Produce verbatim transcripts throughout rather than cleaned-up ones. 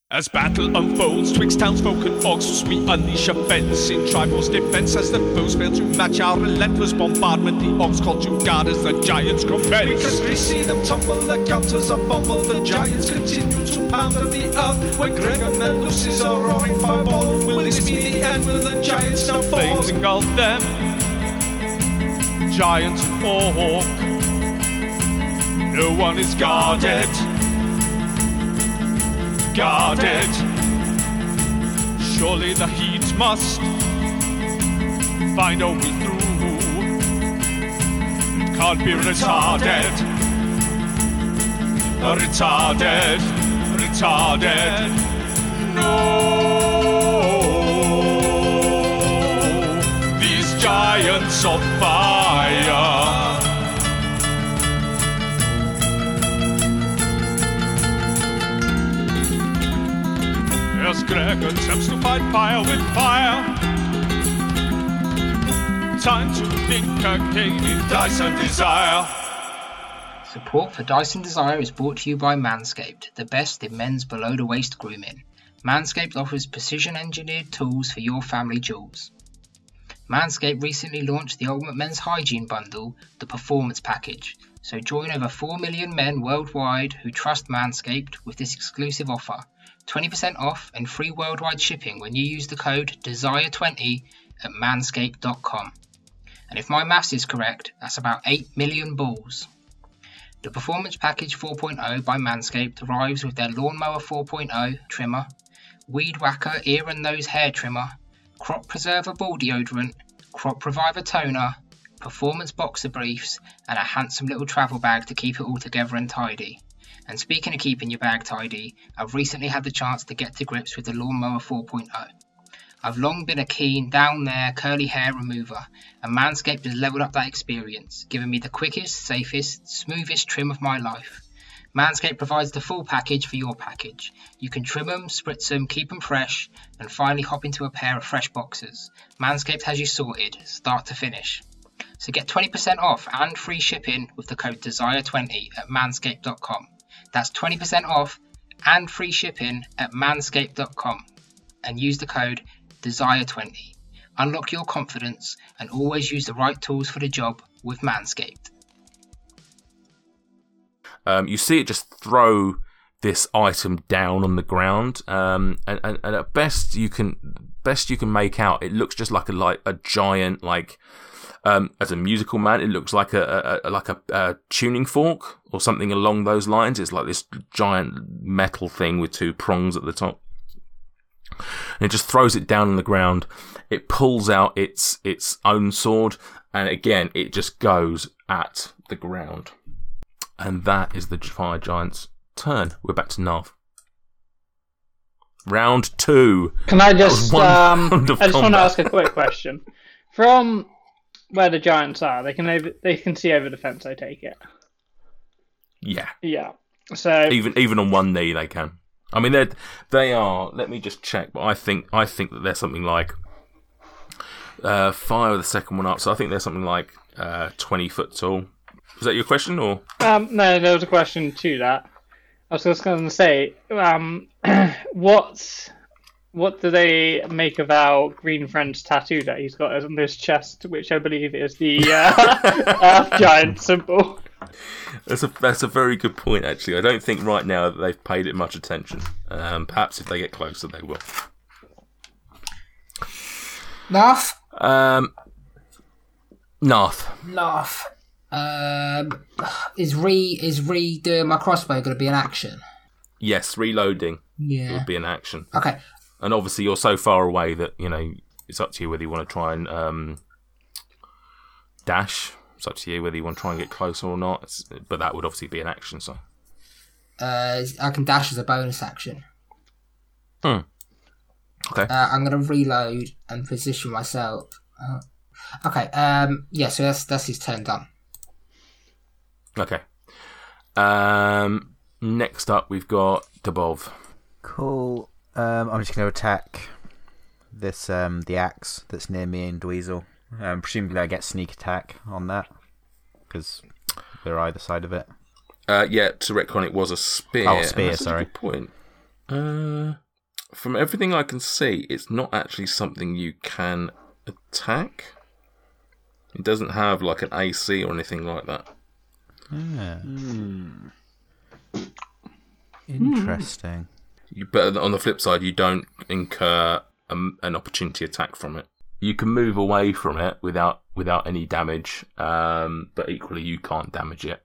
As battle unfolds twixt townsfolk and orcs, we unleash offence in Triforce defence. As the foes fail to match our relentless bombardment, the orcs call to guard as the giants commence. Because we see them tumble, the counters are fumbled, the giants continue to pound on the earth. When Gregor looses a roaring fireball, will this be the end? Will the giants now fall? Flames engulf them, giant orc. No one is guarded. Guarded. Surely the heat must find a way through. It can't be retarded. Retarded. Retarded. No. These giants of fire. As Greg attempts to fight fire with fire. Time to think again in Dyson Desire. Support for Dyson Desire is brought to you by Manscaped, the best in men's below-the-waist grooming. Manscaped offers precision-engineered tools for your family jewels. Manscaped recently launched the Ultimate Men's Hygiene Bundle, the Performance Package. So join over four million men worldwide who trust Manscaped with this exclusive offer. twenty percent off and free worldwide shipping when you use the code desire twenty at manscaped dot com. And if my maths is correct, that's about eight million balls. The Performance Package four point oh by Manscaped arrives with their Lawnmower four point oh trimmer, Weed Whacker ear and nose hair trimmer, Crop Preserver ball deodorant, Crop Reviver toner, Performance boxer briefs, and a handsome little travel bag to keep it all together and tidy. And speaking of keeping your bag tidy, I've recently had the chance to get to grips with the Lawnmower four point oh. I've long been a keen, down there, curly hair remover, and Manscaped has leveled up that experience, giving me the quickest, safest, smoothest trim of my life. Manscaped provides the full package for your package. You can trim them, spritz them, keep them fresh, and finally hop into a pair of fresh boxers. Manscaped has you sorted, start to finish. So get twenty percent off and free shipping with the code desire twenty at manscaped dot com. That's twenty percent off and free shipping at manscaped dot com and use the code desire twenty. Unlock your confidence and always use the right tools for the job with Manscaped. Um, you see it just throw this item down on the ground, um, and, and, and at best you can best you can make out, it looks just like a like a giant like. Um, as a musical man, it looks like a, a, a like a, a tuning fork or something along those lines. It's like this giant metal thing with two prongs at the top, and it just throws it down on the ground. It pulls out its its own sword, and again, it just goes at the ground. And that is the fire giant's turn. We're back to Nav. Round two. Can I just? Um, I just combat. want to ask a quick question. From where the giants are, they can over, they can see over the fence, I take it. Yeah. Yeah. So even even on one knee they can. I mean they they are, let me just check, but I think I think that they're something like uh fire the second one up, so I think they're something like uh twenty foot tall. Was that your question or um no, there was a question to that. I was just gonna say, um what's What do they make of our green friend's tattoo that he's got on his chest, which I believe is the uh, Earth Giant symbol? That's a that's a very good point, actually. I don't think right now that they've paid it much attention. Um, perhaps if they get closer, they will. Narth? Um, Narth. Narth. Um, is re is redoing my crossbow going to be an action? Yes, reloading. Yeah. Would be an action. Okay. And obviously, you're so far away that, you know, it's up to you whether you want to try and um, dash. It's up to you whether you want to try and get closer or not. It's, but that would obviously be an action, so. Uh, I can dash as a bonus action. Hmm. Okay. Uh, I'm going to reload and position myself. Uh, okay. Um. Yeah. So that's that's his turn done. Okay. Um. Next up, we've got Dubov. Cool. Um, I'm just going to attack this um the axe that's near me and Dweezil. Um, presumably I get sneak attack on that because they're either side of it. Uh, yeah, to retcon, it was a spear. Oh, spear, That's sorry. A good point. Uh, from everything I can see, it's not actually something you can attack. It doesn't have like an A C or anything like that. Yeah. Hmm. Interesting. You, but on the flip side, you don't incur a, an opportunity attack from it. You can move away from it without without any damage, um, but equally you can't damage it.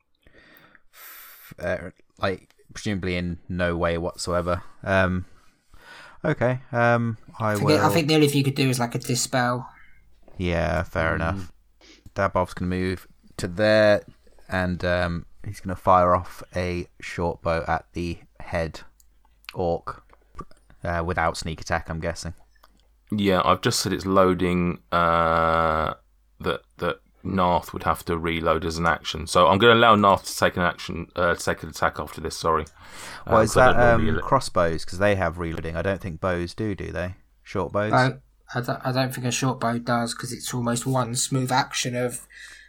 Uh, like presumably in no way whatsoever. Um, okay. Um, I I think, will. I think the only thing you could do is like a dispel. Yeah, fair enough. Dabov's going to move to there, and um, he's going to fire off a short bow at the head orc uh, without sneak attack, I'm guessing. Yeah, I've just said it's loading. Uh, that that Narth would have to reload as an action, so I'm going to allow Narth to take an action, uh, to take an attack after this. Sorry. Well, Um, is 'cause I that don't normally um, ele- crossbows? Because they have reloading. I don't think bows do, do they? Short bows? I, I, don't, I don't think a short bow does because it's almost one smooth action of.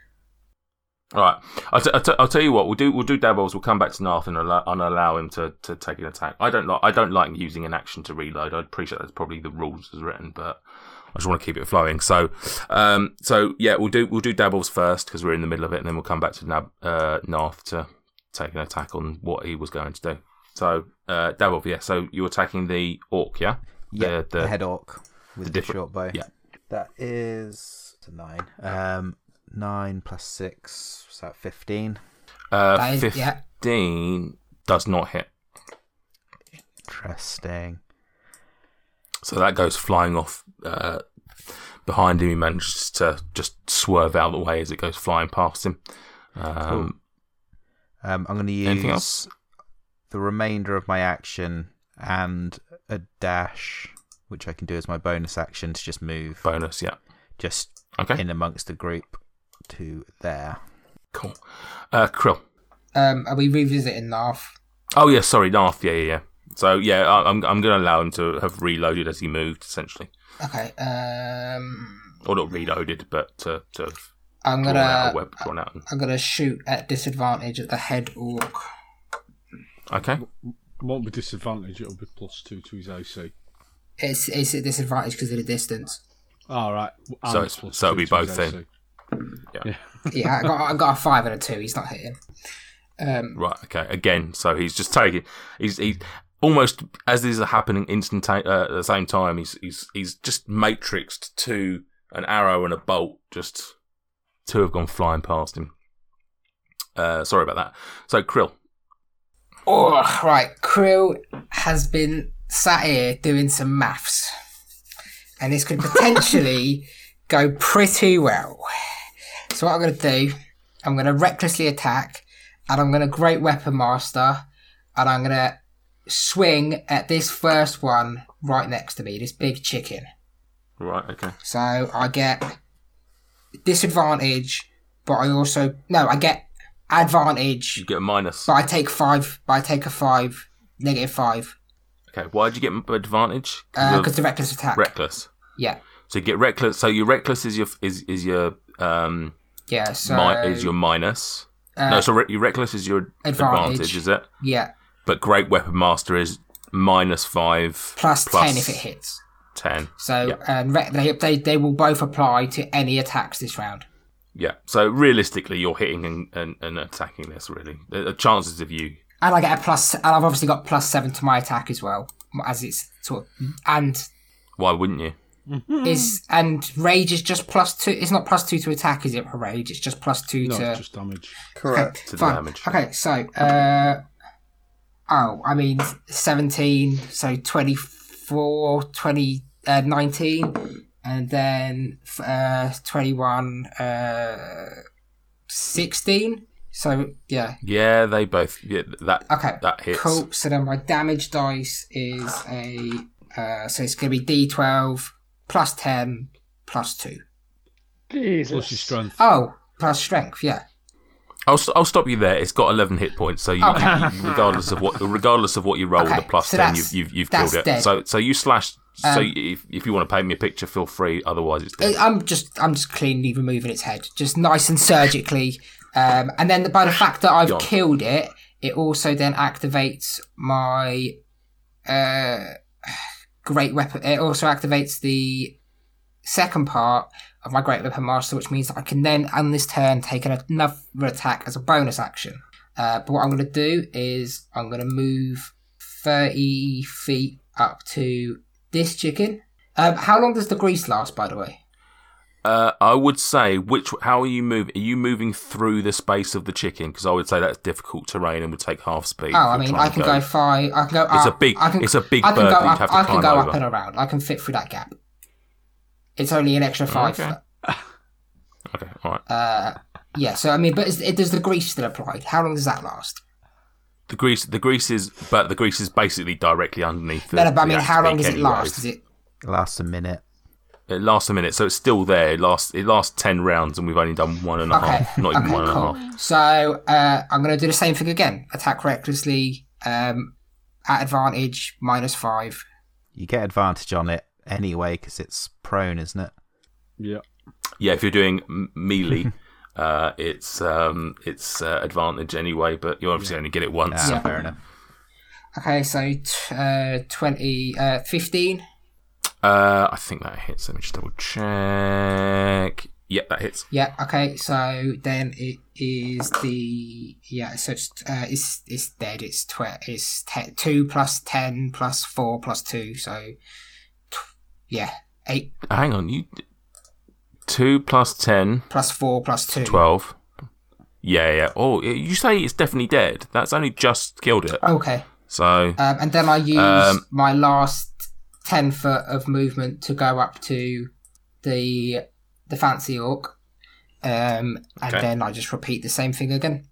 All right, I'll, t- I'll, t- I'll tell you what we'll do. We'll do Dabbles. We'll come back to Narth and allow, and allow him to, to take an attack. I don't like. I don't like using an action to reload. I appreciate that's probably the rules as written, but I just want to keep it flowing. So, um, so yeah, we'll do we'll do Dabbles first because we're in the middle of it, and then we'll come back to Nab, uh, Narth to take an attack on what he was going to do. So, uh, Dabble, yeah. So you're attacking the orc, yeah? yeah, the, the, head orc with the, the different- short bow. yeah. That is a nine. Um, nine plus six, is that fifteen? Uh, That is- yeah. fifteen does not hit. Interesting. So that goes flying off uh, behind him. He manages to just swerve out of the way as it goes flying past him. Um, Um, I'm going to Anything use the remainder of my action and a dash, which I can do as my bonus action to just move bonus, yeah. just Okay, in amongst the group to there. cool. Uh, Krill. Um, are we revisiting Narth? Oh, yeah, sorry, Narth. Yeah, yeah, yeah. So, yeah, I- I'm I'm going to allow him to have reloaded as he moved, essentially. Okay. Um, Or not reloaded, but to, to have I'm drawn out a gonna weapon. Drawn out. I'm gonna shoot at disadvantage at the head orc. Okay. Won't be disadvantage. It'll be plus two to his A C. It's it's a disadvantage because of the distance. All right. And So it's it's- plus so it'll two be to his both A C. then. Yeah. Yeah, I got I got a five and a two. He's not hitting. Um, Right, okay. Again, so he's just taking... He's... he's almost as these are happening instant uh, at the same time, he's he's he's just matrixed to an arrow and a bolt. Just two have gone flying past him. Uh, sorry about that. So Krill, oh, right. Krill has been sat here doing some maths, and this could potentially go pretty well. So what I'm going to do, I'm going to recklessly attack, and I'm going to Great Weapon Master, and I'm going to swing at this first one right next to me, this big chicken. right? Okay. So I get disadvantage, but I also no, I get advantage, You get a minus. but I take five. But I take a five, negative five, Okay. Why did you get advantage? because of the reckless attack. reckless. yeah, So you get reckless. So your reckless is your is is your um yeah. So mi- is your minus. uh, no, so re- your reckless is your Advantage. advantage, is it? yeah, But Great Weapon Master is minus five plus, ten if it hits. Ten. So Yeah. um, re- they, they they will both apply to any attacks this round. Yeah. So realistically, you're hitting and, and, and attacking this. Really, the, the chances of you. And I get a plus, and I've obviously got plus seven to my attack as well, as it's sort of, and Why wouldn't you? is and rage is just plus two. It's not plus two to attack, is it? For rage, it's just plus two No, to. it's just damage. Correct. To the Fine. damage. Okay, so uh, oh, I mean seventeen, so twenty-four, twenty, uh, nineteen, and then uh, twenty-one, uh, sixteen. So yeah, Yeah, they both. Yeah, that okay, that hits. cool. So then my damage dice is a uh, so it's going to be D twelve plus ten plus two. Jesus. Plus your strength. Oh, plus strength, yeah. I'll st- I'll stop you there. It's got eleven hit points, so you, Okay. you- regardless of what regardless of what you roll, Okay, the plus so ten, that's- you've you've, you've that's killed it. dead. So so you slashed. so Um, if if you want to paint me a picture, feel free. Otherwise, it's dead. I'm just I'm just cleanly removing its head, just nice and surgically. Um, and then by the fact that I've Go on. killed it, it also then activates my uh, Great Weapon. It also activates the second part of my Great Weapon Master, which means that I can then, on this turn, take another attack as a bonus action. Uh, but what I'm going to do is I'm going to move thirty feet up to this chicken. Um, how long does the grease last, by the way? Uh, I would say, which. How are you moving? Are you moving through the space of the chicken? Because I would say that's difficult terrain and would take half speed. Oh, I mean, I can go. go five. I can go. It's up, a big. I can, it's a big I can bird go that you up, have to I climb can go over. up and around. I can fit through that gap. It's only an extra five. Okay. Foot. Okay. All right. Uh, yeah. So I mean, but is, does the grease still apply? How long does that last? The grease. The grease is, but the grease is basically directly underneath. The, no, no, but I the mean, how long does it anyways. last? Is it? It lasts a minute. It lasts a minute, so it's still there. It lasts. It lasts ten rounds, and we've only done one and a Okay. half. Not even Okay, one and cool. a half. So uh, I'm going to do the same thing again. Attack recklessly, um, at advantage, minus five. You get advantage on it anyway because it's prone, isn't it? Yeah. Yeah, if you're doing m- melee, uh, it's um, it's uh, advantage anyway. But you obviously only get it once. Ah, Yeah. fair enough. Okay, so t- uh, twenty, uh, fifteen. Uh, I think that hits. Let me just double check. Yep, that hits. Yeah. Okay. So then it is the yeah. So it's uh, it's it's dead. It's tw- It's te- two plus ten plus four plus two. So tw- yeah, eight Hang on, you two plus ten, plus four plus two. twelve. Yeah, yeah. Oh, you say it's definitely dead. That's only just killed it. Okay. So Um, and then I use Um, my last ten foot of movement to go up to the the fancy orc, um, and Okay. then I just repeat the same thing again.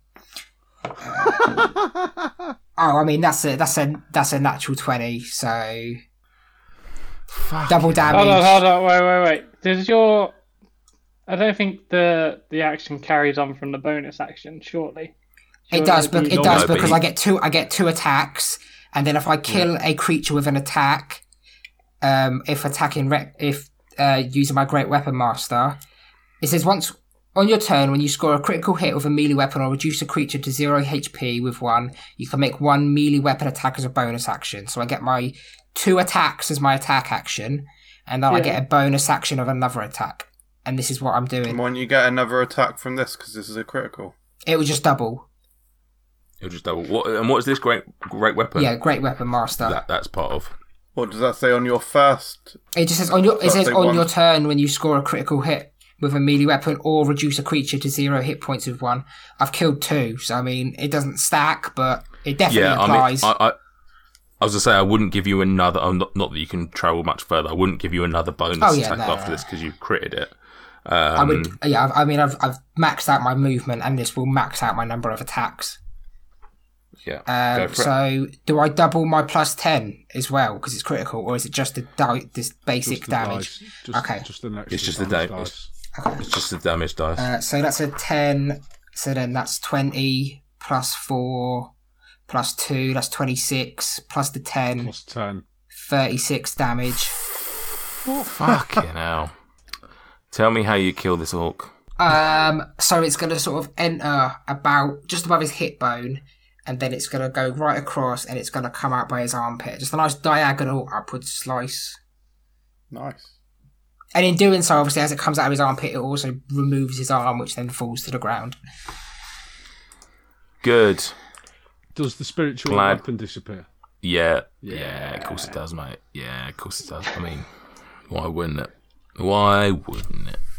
Uh, oh, I mean that's a that's a that's a natural twenty, so fuck double damage. Hold on, hold on, wait, wait, wait. Does your... I don't think the the action carries on from the bonus action, shortly. It does, Surely but you it don't- does No, but because he- I get two. I get two attacks, and then if I kill a creature with an attack, um, if attacking, rec- if uh, using my Great Weapon Master, it says once on your turn when you score a critical hit with a melee weapon or reduce a creature to zero H P with one, you can make one melee weapon attack as a bonus action. So I get my two attacks as my attack action, and then I Yeah. get a bonus action of another attack. And this is what I'm doing. And when you get another attack from this, because this is a critical. It will just double. It'll just double. What, and what is this great great weapon? Yeah, Great Weapon Master. that that's part of. What does that say on your first? It just says on your it So says say on one- your turn when you score a critical hit with a melee weapon or reduce a creature to zero hit points with one. I've killed two, so I mean it doesn't stack, but it definitely Yeah, I mean, applies. I, I, I was gonna say I wouldn't give you another. Oh, not, not that you can travel much further. I wouldn't give you another bonus Oh, yeah, attack no, after no, this no. because you critted it. I Um, would, yeah. I've, I mean, I've I've maxed out my movement, and this will max out my number of attacks. Yeah. Um, go for it. so, do I double my plus ten as well because it's critical, or is it just the di- this basic Just the damage? dice. Just, Okay. Just an extra It's just the damage da- dice. It's just the damage dice. Uh, so that's a ten. So then that's twenty plus four plus two. That's twenty-six plus the ten. Plus ten. thirty-six damage. Fucking hell. Tell me how you kill this orc. Um, so it's going to sort of enter about just above his hip bone, and then it's going to go right across, and it's going to come out by his armpit. Just a nice diagonal upward slice. Nice. And in doing so, obviously, as it comes out of his armpit, it also removes his arm, which then falls to the ground. Good. Does the spiritual Glad- weapon disappear? Yeah. Yeah, of course it does, mate. Yeah, of course it does. I mean, why wouldn't it? Why wouldn't it?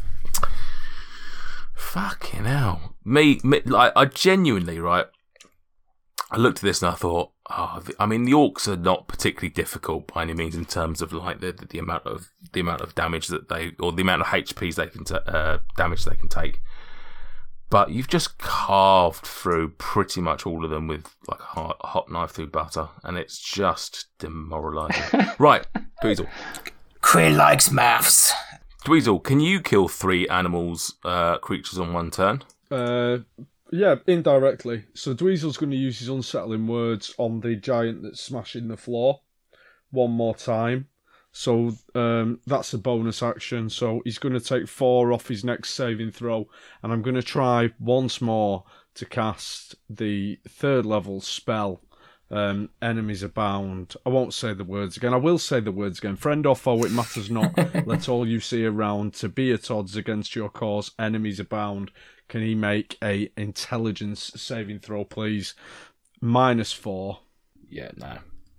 Fucking hell. Me, me like, I genuinely, right, I looked at this and I thought, oh, the, I mean, the orcs are not particularly difficult by any means in terms of like the, the, the amount of the amount of damage that they, or the amount of H Ps they can, t- uh, damage they can take. But you've just carved through pretty much all of them with like a hot, a hot knife through butter, and it's just demoralising. Right, Dweezil. Krill likes maths. Dweezil, can you kill three animals, uh, creatures on one turn? Uh, yeah, indirectly. So Dweezil's going to use his unsettling words on the giant that's smashing the floor one more time. So um, that's a bonus action. So he's going to take four off his next saving throw, and I'm going to try once more to cast the third level spell Um, enemies abound. I won't say the words again. I will say the words again. Friend or foe, it matters not. Let all you see around to be at odds against your cause. Enemies abound. Can he make a intelligence saving throw, please? Minus four. Yeah, no.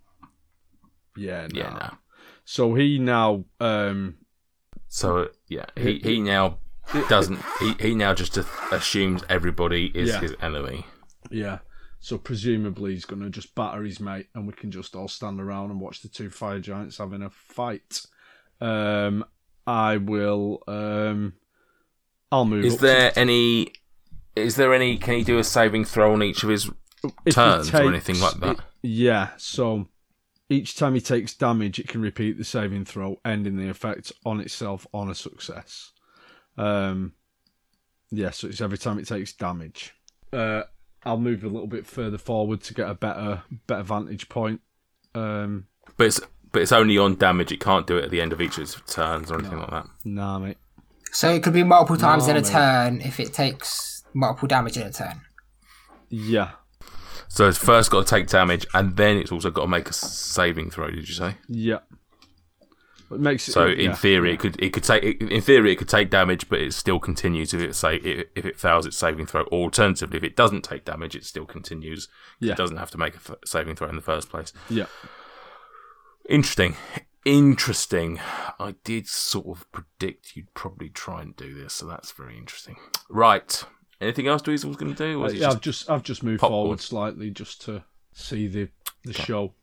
Yeah, no. Yeah, no. So he now... Um, So, yeah, he, he now doesn't... He, he now just assumes everybody is Yeah. his enemy. yeah. So presumably he's going to just batter his mate and we can just all stand around and watch the two fire giants having a fight. Um, I will... Um, I'll move Is up there to... any... Is there any... Can he do a saving throw on each of his If he turns or takes- anything like that? Yeah, so each time he takes damage, it can repeat the saving throw, ending the effect on itself on a success. Um, yeah, so it's every time it takes damage. Uh, I'll move a little bit further forward to get a better better vantage point. Um, But it's but it's only on damage. It can't do it at the end of each of its turns or anything like that. nah, mate. So it could be multiple times No, in a mate. turn if it takes multiple damage in a turn. Yeah, So it's first got to take damage, and then it's also got to make a saving throw. Did you say? yeah. It makes it, So yeah. in theory, it could it could take in theory it could take damage, but it still continues if it say if it fails its saving throw. Or alternatively, if it doesn't take damage, it still continues. Yeah. It doesn't have to make a f- saving throw in the first place. Yeah. Interesting, interesting. I did sort of predict you'd probably try and do this, so that's very interesting. Right. Anything else Dweezil was going to do? Or Uh, was it yeah, just I've just I've just moved popcorn? forward slightly just to see the the show.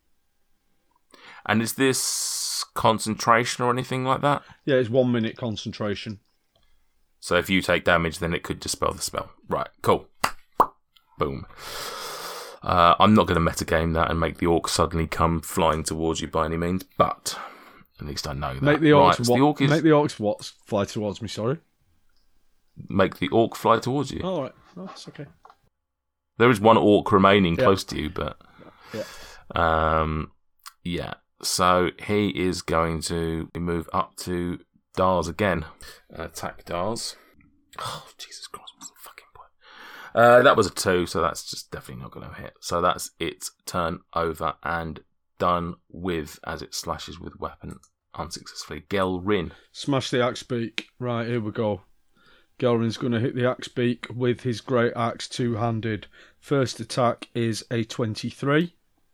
And is this concentration or anything like that? Yeah, it's one minute concentration. So if you take damage, then it could dispel the spell. Right, cool. Boom. Uh, I'm not going to metagame that and make the orc suddenly come flying towards you by any means, but at least I know that. Make the right, orcs so wa- the orc is make the orcs what fly towards me. Sorry. make the orc fly towards you. Oh, all right, oh, that's okay. There is one orc remaining Yeah. close to you, but Yeah. um, yeah. So he is going to move up to Dars again. Attack Dars. Oh, Jesus Christ, what's the fucking point? Uh, that was a two, so that's just definitely not going to hit. So that's its turn over and done with as it slashes with weapon unsuccessfully. Gelrin. Smash the axe beak. Right, here we go. Gelrin's going to hit the axe beak with his great axe two-handed. First attack is a twenty-three.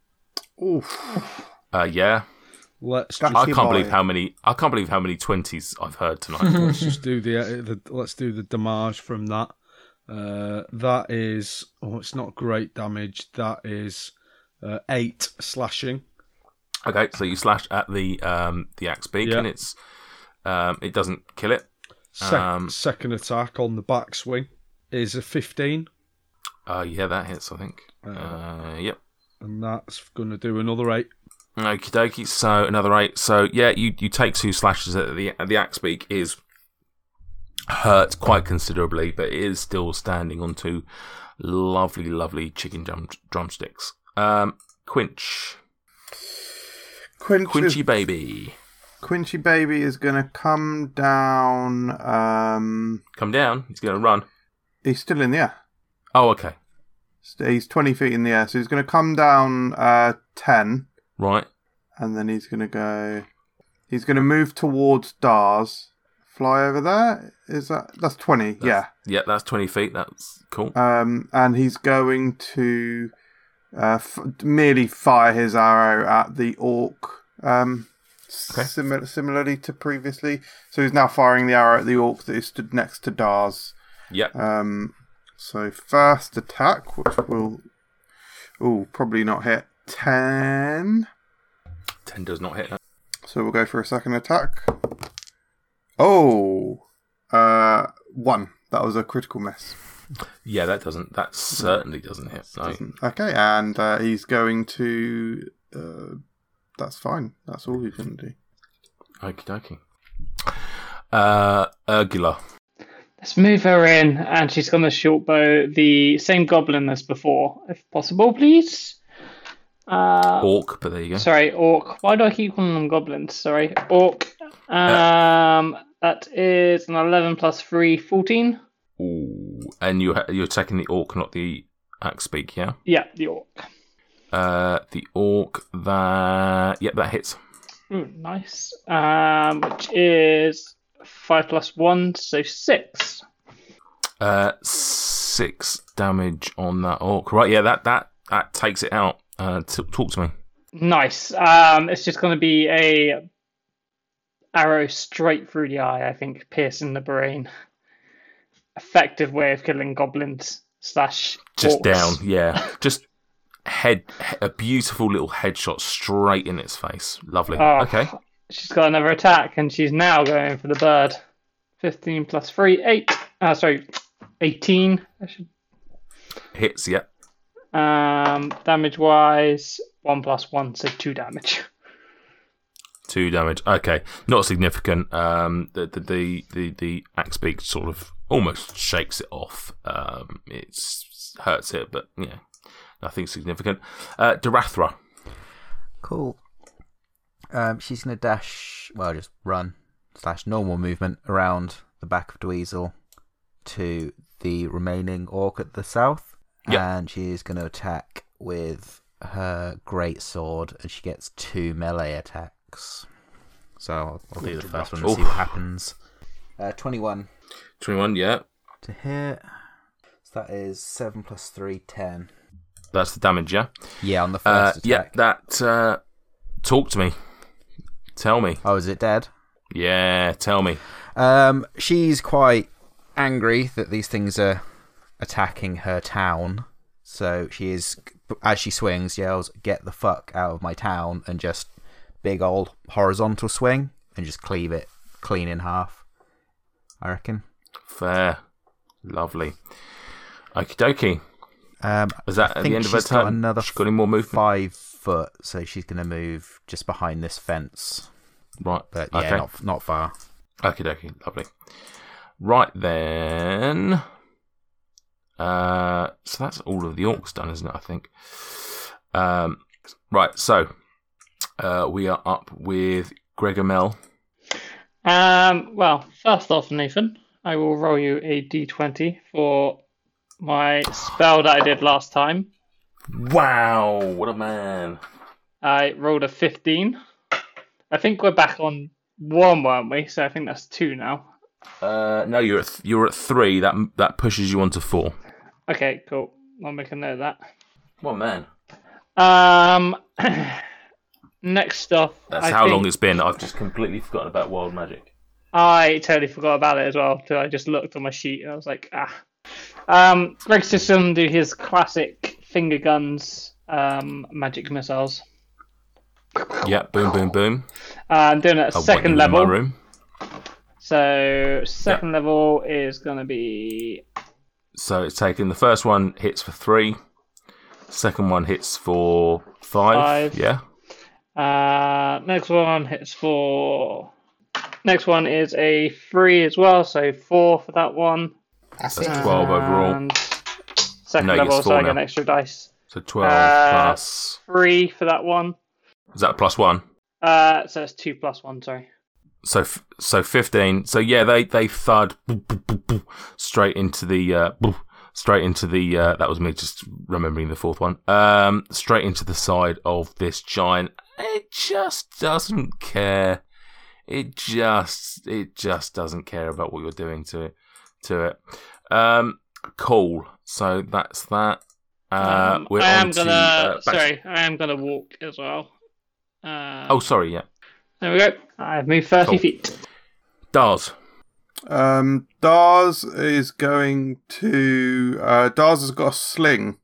Oof. Uh, yeah. Let's That- just, I can't boy. believe how many. I can't believe how many twenties I've heard tonight. let's just do the, uh, the let's do the damage from that. Uh, that is oh, it's not great damage. That is uh, eight slashing. Okay, so you slash at the um, the axe beak, Yeah. and it's um, it doesn't kill it. Sec- Um, second attack on the backswing is a fifteen, Uh, yeah, that hits. I think. Uh, Uh, yep. and that's going to do another eight. Okie dokie. So another eight. So yeah, you, you take two slashes at the the axe beak is hurt quite considerably, but it is still standing on two lovely, lovely chicken drum, drumsticks. Um, Quinch, Quinch Quinchy is, baby, Quinchy baby is going to come down. Um, come down. He's going to run. he's still in the air. Oh, okay. He's twenty feet in the air, so he's going to come down uh, ten, Right. and then he's going to go. He's going to move towards Dars. Fly over there. Is that that's twenty? Yeah. Yeah, that's twenty feet. That's cool. Um, and he's going to uh, f- merely fire his arrow at the orc. Um, Okay. simi- similarly to previously, so he's now firing the arrow at the orc that is stood next to Dars. Yep. Um, so first attack, which will, oh, probably not hit. Ten. Ten does not hit. So we'll go for a second attack. Oh, uh, one. That was a critical miss. Yeah, that doesn't. That certainly doesn't hit. No. Doesn't- Okay, and uh, he's going to. Uh, that's fine. That's all he's going to do. Okie dokie. Uh, Urgula. Let's move her in, and she's going to short bow the same goblin as before, if possible, please. Uh, Orc, but there you go. Sorry, orc. Why do I keep calling them goblins? Sorry, orc. Um, that is an eleven plus three, fourteen. Ooh. And you ha- you're attacking the orc, not the axe beak, yeah? Yeah, the orc. Uh, the orc that yep, that hits. Ooh, nice. Um, which is five plus one, so six. Uh, six damage on that orc. Right, yeah, that that that takes it out. Uh, t- talk to me. Nice. Um, it's just going to be a arrow straight through the eye, I think, piercing the brain. Effective way of killing goblins slash Just orcs. down, yeah. Just head, a beautiful little headshot straight in its face. Lovely. Oh, Okay. She's got another attack, and she's now going for the bird. Fifteen plus three, eight. Uh, sorry, eighteen. I should. Hits, yeah. Um, damage wise, one plus one, so two damage. Two damage. Okay, not significant. Um, the the the the, the axe beak sort of almost shakes it off. Um, it hurts it, but yeah, nothing significant. Uh, Darathra. Cool. Um, she's gonna dash. Well, just run slash normal movement around the back of Dweezil to the remaining orc at the south, Yep. and she's gonna attack with her great sword, and she gets two melee attacks. So I'll, I'll do the first one and see what happens. Uh, twenty-one twenty-one, yeah. to hit. So that is seven plus three, ten. That's the damage, yeah? Yeah, on the Uh, first yeah, attack. that... Uh, talk to me. Tell me. Oh, is it dead? Yeah, tell me. Um, she's quite angry that these things are attacking her town. So she is, as she swings, yells, "Get the fuck out of my town," and just big old horizontal swing and just cleave it clean in half, I reckon. Fair. Lovely. Okie dokie. Um, Is that I at think the end of her she's got turn? another She's got any more movement? five foot, so she's going to move just behind this fence. Right. But yeah, okay. not not far. Okie dokie. Lovely. Right then. Uh, so that's all of the orcs done, isn't it? I think. Um, right. So uh, we are up with Gregor Um, well, first off, Nathan, I will roll you a d twenty for my spell that I did last time. Wow, what a man. I rolled a fifteen. I think we're back on one, weren't we? So I think that's two now. Uh, no, you're at th- you're at three. That that pushes you onto four. Okay, cool. I'll make a note of that. What a man. Um, next up, That's I how think long it's been. I've just completely forgotten about wild magic. I totally forgot about it as well. Till I just looked on my sheet and I was like, ah. Um, Greg's just gonna do his classic finger guns, um, magic missiles. Yeah, boom, boom, boom. Uh, I'm doing it at I want second you in level. my room. So second level is gonna be So it's taken. The first one hits for three. Second one hits for five. Five. Yeah. uh, next one hits for. Next one is a three as well, so four for that one. That's That's it. twelve overall. And second No, he gets level, so four I get an now. extra dice. So twelve Uh, plus. Three for that one. Is that a plus one? Uh, so it's two plus one. Sorry. So f- so fifteen. So yeah, they they thud boo, boo, boo, boo, straight into the uh, boo, straight into the. Uh, that was me just remembering the fourth one. Um, straight into the side of this giant. It just doesn't care. It just it just doesn't care about what you're doing to it. To it. Um, cool. So that's that. Uh, Um, we're I am on gonna. to, uh, back- sorry, I am gonna walk as well. Uh, Oh, sorry. Yeah. there we go. I've moved thirty Cool. feet. Dars. Um, Dars is going to. Uh, Dars has got a sling,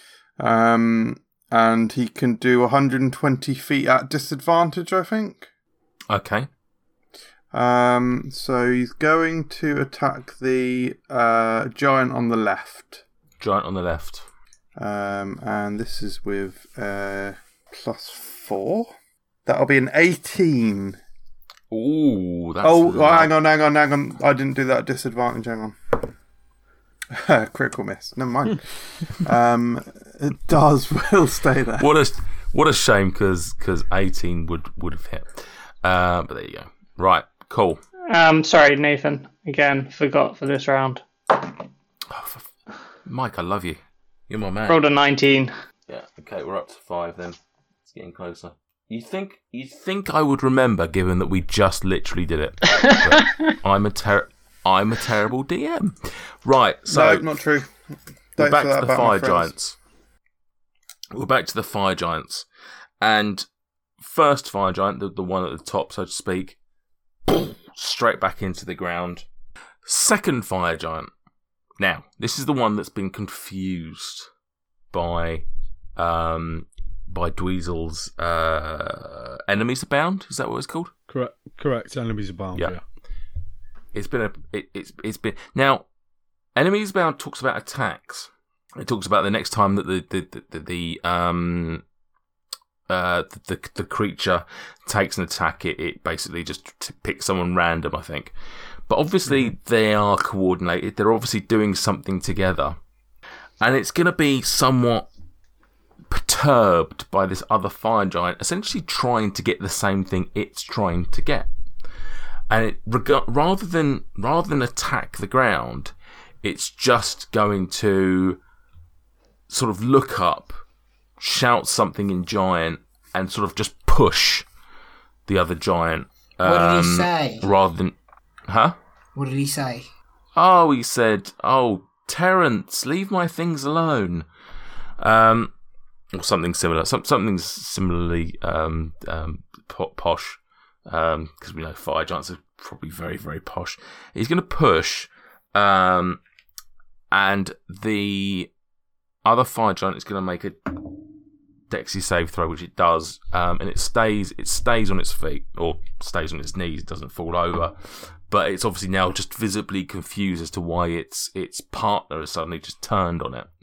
um, and he can do one hundred twenty feet at disadvantage, I think. Okay. Um, so he's going to attack the uh, giant on the left, Giant on the left. um, and this is with uh, plus four. That'll be an eighteen. Ooh, that's Oh, lo- hang on, hang on, hang on. I didn't do that at disadvantage. Hang on. Critical miss. Never mind. um, it does will stay there. What a what a shame because eighteen would would have hit. Uh, but there you go. Right, cool. Um, sorry, Nathan. Again, forgot for this round. Oh, for, Mike, I love you. You're my man. Rolled a nineteen. Yeah. Okay, we're up to five then. It's getting closer. You think you think I would remember, given that we just literally did it? But I'm a ter- I'm a terrible D M. Right. So no, not true. We're Don't back say to that the about my fire friends. giants. We're back to the fire giants, and first fire giant, the, the one at the top, so to speak, straight back into the ground. Second fire giant. Now, this is the one that's been confused by um, by Dweezil's uh, Enemies Abound. Is that what it's called? Correct. Correct. Enemies abound. Yeah. Yeah. It's been a. It, it's it's been now. Enemies Abound talks about attacks. It talks about the next time that the the the, the, the um uh the, the the creature takes an attack, it, it basically just t- picks someone random, I think. But obviously mm-hmm. they are coordinated. They're obviously doing something together, and it's going to be somewhat perturbed by this other fire giant, essentially trying to get the same thing it's trying to get. And it reg- rather than rather than attack the ground, it's just going to sort of look up, shout something in giant, and sort of just push the other giant. Um, What did he say? Rather than, huh? What did he say? Oh, he said, "Oh, Terrence, leave my things alone," um, or something similar. Some something similarly um, um, po- posh, because um, we know fire giants are probably very very posh. He's going to push, um, and the other fire giant is going to make a Dexy save throw, which it does, um, and it stays. It stays on its feet, or stays on its knees. It doesn't fall over, but it's obviously now just visibly confused as to why its its partner has suddenly just turned on it.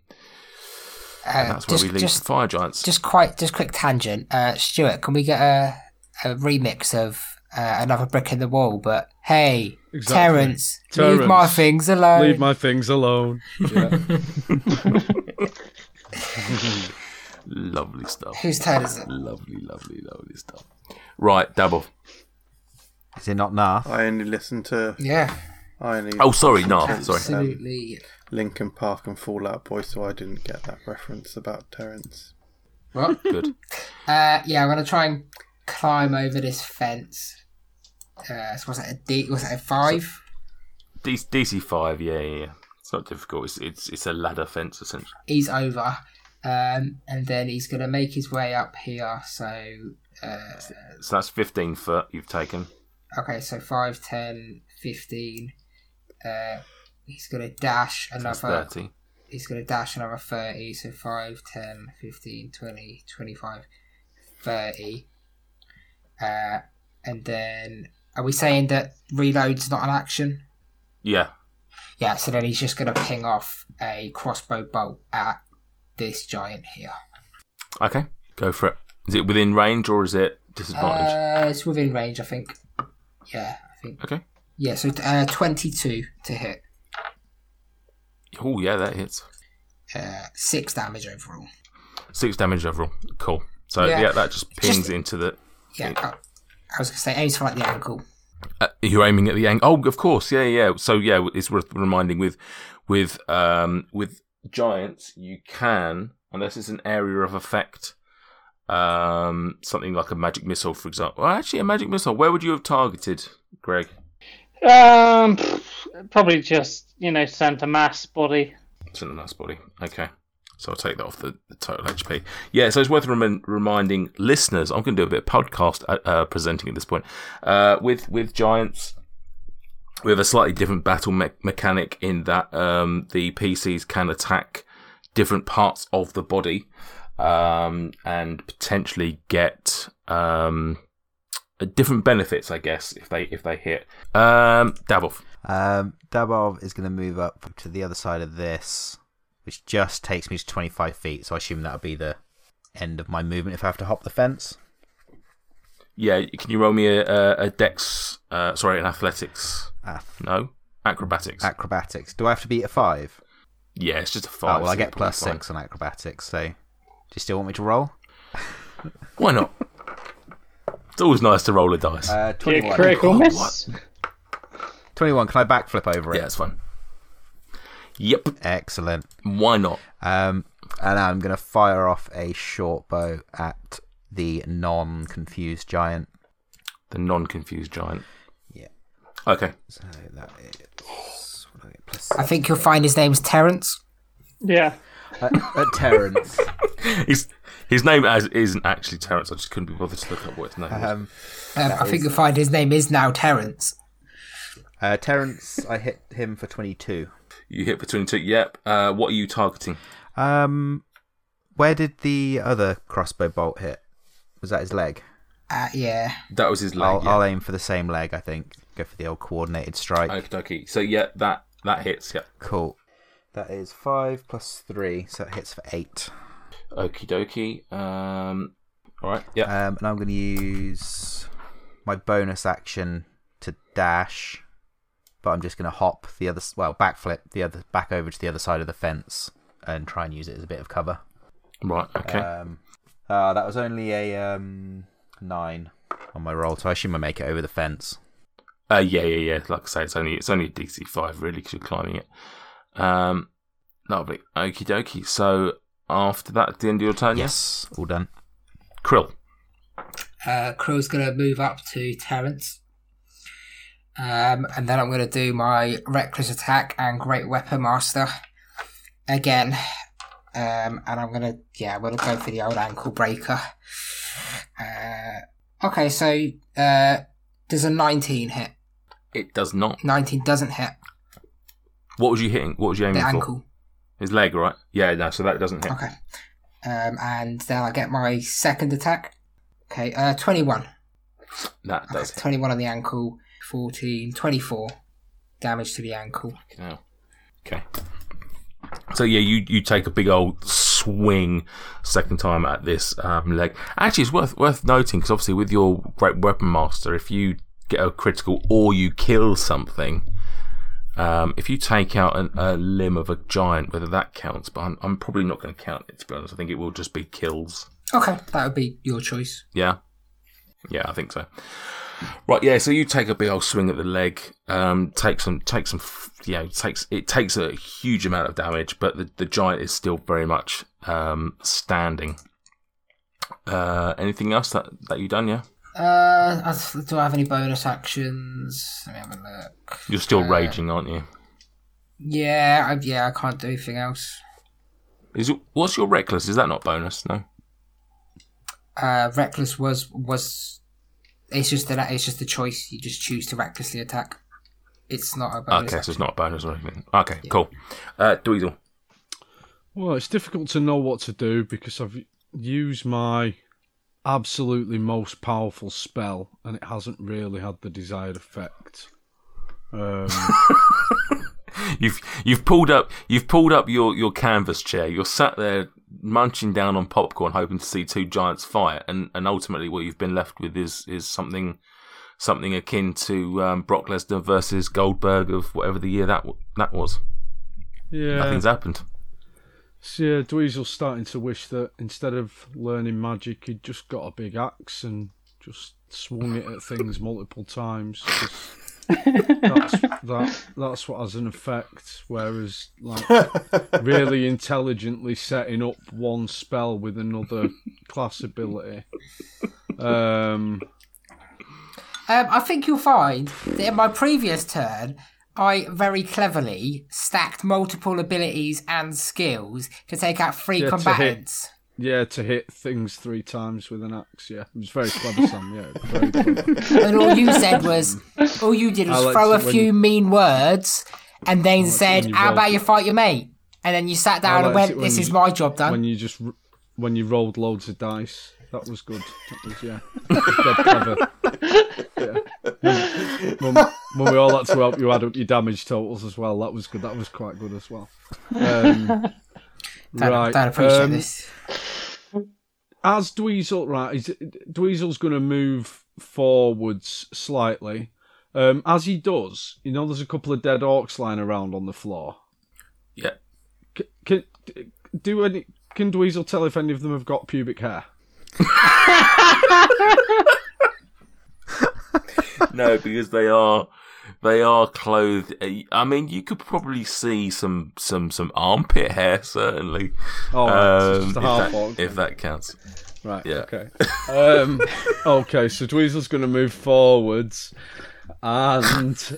Uh, And that's where just, we leave just, the fire giants. Just quite, just quick tangent. Uh, Stuart, can we get a, a remix of uh, Another Brick in the Wall? But hey, Exactly. Terrence, Terrence, leave my things alone. Leave my things alone. Yeah. Lovely stuff. Whose turn is it? Lovely, lovely, lovely stuff. Right, double. Is it not Narth? I only listen to. Yeah, I only. Oh, sorry, no, sorry. absolutely. Linkin Park and Fall Out Boy, so I didn't get that reference about Terrence. What? Good. Uh, yeah, I'm gonna try and climb over this fence. Uh, so was that a D? Was that a five? D- DC five, yeah, yeah, yeah. It's not difficult. It's it's it's a ladder fence essentially. He's over, um, and then he's gonna make his way up here. So, uh, So that's fifteen foot you've taken. okay, so five, ten, fifteen. Uh, he's gonna dash So that's another. thirty. He's gonna dash another thirty. So five, ten, fifteen, twenty, twenty-five, thirty. Uh, and then are we saying that reload's not an action? Yeah. Yeah, so then he's just going to ping off a crossbow bolt at this giant here. Okay, go for it. Is it within range or is it disadvantage? Uh, it's within range, I think. Yeah, I think. Okay. Yeah, so uh, twenty-two to hit. Oh, yeah, that hits. Uh, six damage overall. Six damage overall. Cool. So, Yeah. yeah, that just pings Just- into the... Yeah, I, I was going to say, aims for like the ankle. Uh, you're aiming at the angle. Oh, of course. Yeah, yeah. So, yeah, it's worth reminding with with um, with giants, you can, unless it's an area of effect, um, something like a magic missile, for example. Well, actually, a magic missile. Where would you have targeted, Greg? Um, probably just, you know, center mass body. It's in the nice body. Okay. So I'll take that off the, the total H P. Yeah, so it's worth rem- reminding listeners, I'm going to do a bit of podcast uh, uh, presenting at this point, uh, with, with giants. We have a slightly different battle me- mechanic in that um, the P Cs can attack different parts of the body um, and potentially get um, different benefits, I guess, if they if they hit. Um, Dabov. Um, Dabov is going to move up to the other side of this, which just takes me to twenty-five feet, so I assume that'll be the end of my movement if I have to hop the fence. Yeah, can you roll me a, a, a dex, uh, sorry, an athletics? Ah. No? Acrobatics. Acrobatics. Do I have to be at five? Yeah, it's just a Oh, five. well, I so get it'll be plus fine. six on acrobatics, so do you still want me to roll? Why not? It's always nice to roll a dice. Uh, Yeah, twenty-one. critical God, miss. twenty-one. Can I backflip over it? Yeah, it's fine. Yep. Excellent. Why not? Um, And I'm going to fire off a short bow at the non-confused giant. The non-confused giant. Yeah. Okay. So that is... What do I get? Plus I think you'll find his name's Terence. Yeah. uh, uh, Terence. His his name as isn't actually Terence. I just couldn't be bothered to look up what his name was. Um, Um, I is- think you'll find his name is now Terence. uh, Terence, I hit him for twenty-two. You hit between two. Yep. Uh, what are you targeting? Um, where did the other crossbow bolt hit? Was that his leg? Uh, yeah. That was his leg. I'll, yeah. I'll aim for the same leg, I think. Go for the old coordinated strike. Okie dokie. So yeah, that that hits. Yeah. Cool. That is five plus three, so it hits for eight. Okie dokie. Um. All right. Yeah. Um, and I'm going to use my bonus action to dash, but I'm just going to hop the other, well, backflip the other back over to the other side of the fence and try and use it as a bit of cover. Right. Okay. Um, uh, that was only a um, nine on my roll, so I assume I make it over the fence. Uh, yeah, yeah, yeah. Like I say, it's only it's only a D C five really because you're climbing it. Um, lovely. Okie dokie. So after that, at the end of your turn, Yes, all done. yes? Krill. Uh, Krill's going to move up to Terence. Um, and then I'm going to do my Reckless Attack and Great Weapon Master again. Um, and I'm going to, yeah, I'm going to go for the old ankle breaker. Uh, okay, so uh, does a nineteen hit? It does not. nineteen doesn't hit. What was you hitting? What was you aiming The for? ankle. His leg, right? Yeah, no, so that doesn't hit. Okay. Um, and then I get my second attack. Okay, uh, twenty-one. That does Okay, hit. twenty-one on the ankle. fourteen, twenty-four damage to the ankle. Now. Okay. So yeah, you, you take a big old swing second time at this um, leg. Actually, it's worth worth noting because obviously with your Great Weapon Master, if you get a critical or you kill something, um, if you take out an, a limb of a giant, whether that counts, but I'm, I'm probably not going to count it to be honest. I think it will just be kills. Okay, that would be your choice. Yeah, yeah, I think so. Right, yeah. So you take a big old swing at the leg. Um, take some, take some. You know, takes it takes a huge amount of damage, but the, the giant is still very much um, standing. Uh, anything else that that you done? Yeah. Uh, I- do I have any bonus actions? Let me have a look. You're still Uh, raging, aren't you? Yeah, I, yeah, I can't do anything else. Is it, what's your reckless? Is that not bonus? No. Uh, reckless was was. It's just that it's just a choice. You just choose to recklessly attack. It's not a bonus. Okay, so it's not a bonus or anything. Okay, cool. Uh, Dweezil. Well, it's difficult to know what to do because I've used my absolutely most powerful spell and it hasn't really had the desired effect. Um, You've you've pulled up you've pulled up your, your canvas chair. You're sat there munching down on popcorn, hoping to see two giants fight, and, and ultimately what you've been left with is is something something akin to um, Brock Lesnar versus Goldberg of whatever the year that that was. yeah. Nothing's happened. So yeah, Dweezil's starting to wish that instead of learning magic, he'd just got a big axe and just swung it at things multiple times. 'cause that's that. That's what has an effect. Whereas, like, really intelligently setting up one spell with another class ability. Um, Um, I think you'll find that in my previous turn, I very cleverly stacked multiple abilities and skills to take out three Yeah, to hit. combatants. yeah, to hit things three times with an axe. Yeah, it was very clever, Sam. Yeah, very clever. And all you said was, all you did I was liked throw a it when few you- mean words, and then it said, when you "How rolled about it. you fight your mate?" And then you sat down and liked went, it when "This you- is my job done." When you just r- when you rolled loads of dice, that was good. That was yeah, that was dead clever. Yeah. When, when we all had to help you add up your damage totals as well, that was good. That was quite good as well. Um, Don't, right, don't appreciate um, this. As Dweezil, right, is Dweezil's going to move forwards slightly. Um, as he does, you know, there's a couple of dead orcs lying around on the floor. Yeah. C- Can do any? Can Dweezil tell if any of them have got pubic hair? No, because they are They are clothed. I mean, you could probably see some some some armpit hair, certainly. Oh, right. um, Just a if, half that, orc. if that counts. Right. Yeah. Okay. Um, okay. So Dweezil's going to move forwards, and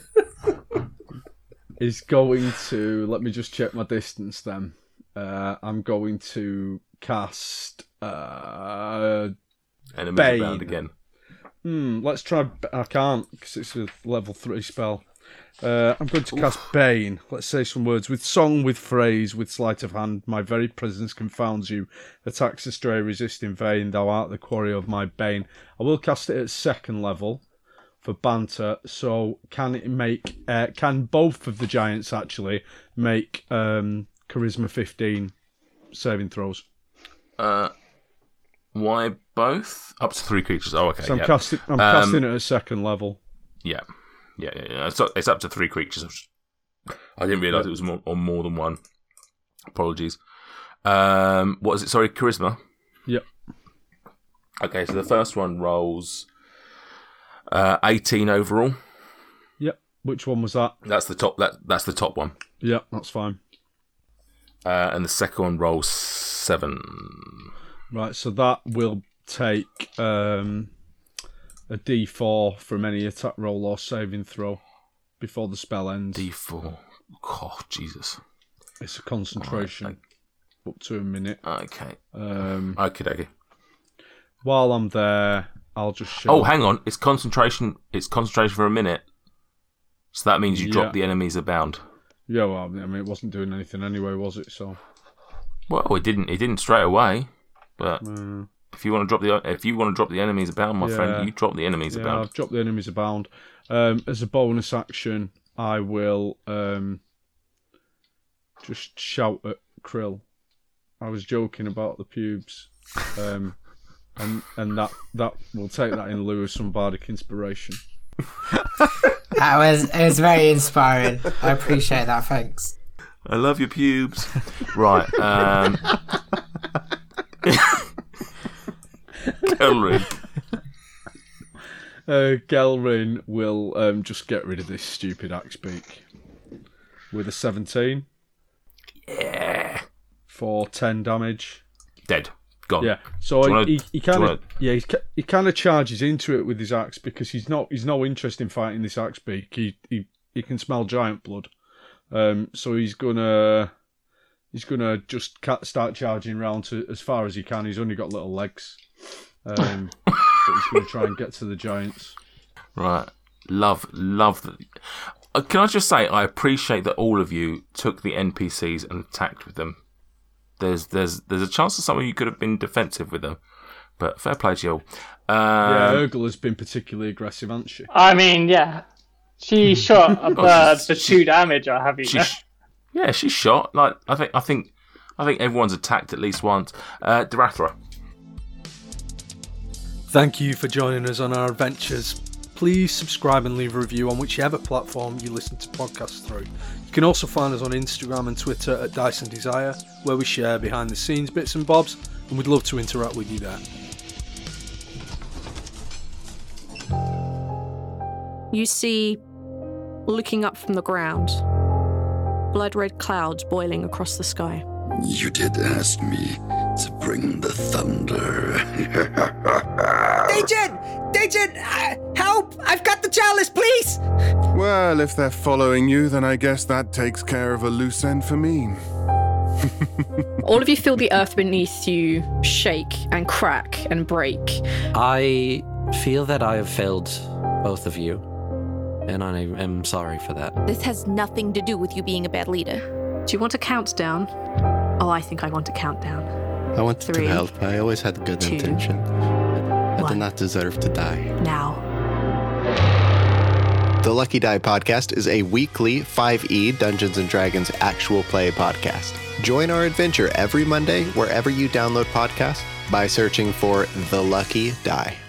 is going to. Let me just check my distance. Then uh, I'm going to cast uh, Enemies Bane. abound again. Hmm. Let's try. I can't because it's a level three spell. Uh, I'm going to cast Bane. Let's say some words. With song, with phrase, with sleight of hand, my very presence confounds you. Attacks astray, resist in vain. Thou art the quarry of my bane. I will cast it at second level for banter. So can it make? Uh, can both of the giants actually make um, charisma fifteen saving throws? Uh, why both? Up to three creatures. Oh, okay. So I'm yeah. casting. I'm Um, casting it at second level. Yeah. Yeah, yeah, yeah. It's up, it's up to three creatures. I didn't realise it was more, on more than one. Apologies. Um, what is it? Sorry, charisma. Yep. Okay, so the first one rolls uh, eighteen overall. Yep. Which one was that? That's the top. That that's the top one. Yep, that's fine. Uh, and the second one rolls seven. Right, so that will take um, a D four from any attack roll or saving throw before the spell ends. D four. Oh, Jesus. It's a concentration. Right, up to a minute. Okay. Um, Okay, okay. while I'm there, I'll just show. Oh, hang on. It's concentration. It's concentration for a minute. So that means you Yeah. drop the enemies abound. Yeah, well, I mean, it wasn't doing anything anyway, was it? So. Well, it didn't. It didn't straight away. But Uh, if you want to drop the if you want to drop the enemies abound, my Yeah. friend, you drop the enemies yeah, abound. I've dropped the enemies abound. Um, as a bonus action, I will um, just shout at Krill. I was joking about the pubes, um, and and that that will take that in lieu of some bardic inspiration. That was it was very inspiring. I appreciate that. Thanks. I love your pubes. Right. Um, Kelrin. Uh, Gelrin will um, just get rid of this stupid axe beak with a seventeen Yeah. for ten damage. Dead. Gone. Yeah, so Do you he, wanna- he, he kind do of you wanna- yeah he's, he kind of charges into it with his axe because he's not he's no interest in fighting this axe beak. He he, he can smell giant blood, um. So he's gonna he's gonna just ca- start charging round to as far as he can. He's only got little legs, um. but he's gonna try and get to the giants. Right. Love, love. The... Uh, can I just say, I appreciate that all of you took the N P Cs and attacked with them. There's, there's, there's a chance that some of you could have been defensive with them, but fair play to you all. Yeah, Um, Urgle has been particularly aggressive, hasn't she? I mean, yeah. She shot a bird Oh, she's- for two damage, I have you she, know. sh- yeah, she's shot. Like I think, I think, I think everyone's attacked at least once. Uh, Darathra. Thank you for joining us on our adventures. Please subscribe and leave a review on whichever platform you listen to podcasts through. You can also find us on Instagram and Twitter at Dyson Desire, where we share behind the scenes bits and bobs, and we'd love to interact with you there. You see, looking up from the ground, blood-red clouds boiling across the sky. You did ask me to bring the thunder. Dajin! Dajin! Uh, help! I've got the chalice, please! Well, if they're following you, then I guess that takes care of a loose end for me. All of you feel the earth beneath you shake and crack and break. I feel that I have failed both of you, and I am sorry for that. This has nothing to do with you being a bad leader. Do you want a countdown? Oh, I think I want a countdown. I wanted Three, to help. I always had good two, intention. I one. did not deserve to die. Now. The Lucky Die Podcast is a weekly five E Dungeons and Dragons actual play podcast. Join our adventure every Monday wherever you download podcasts by searching for The Lucky Die.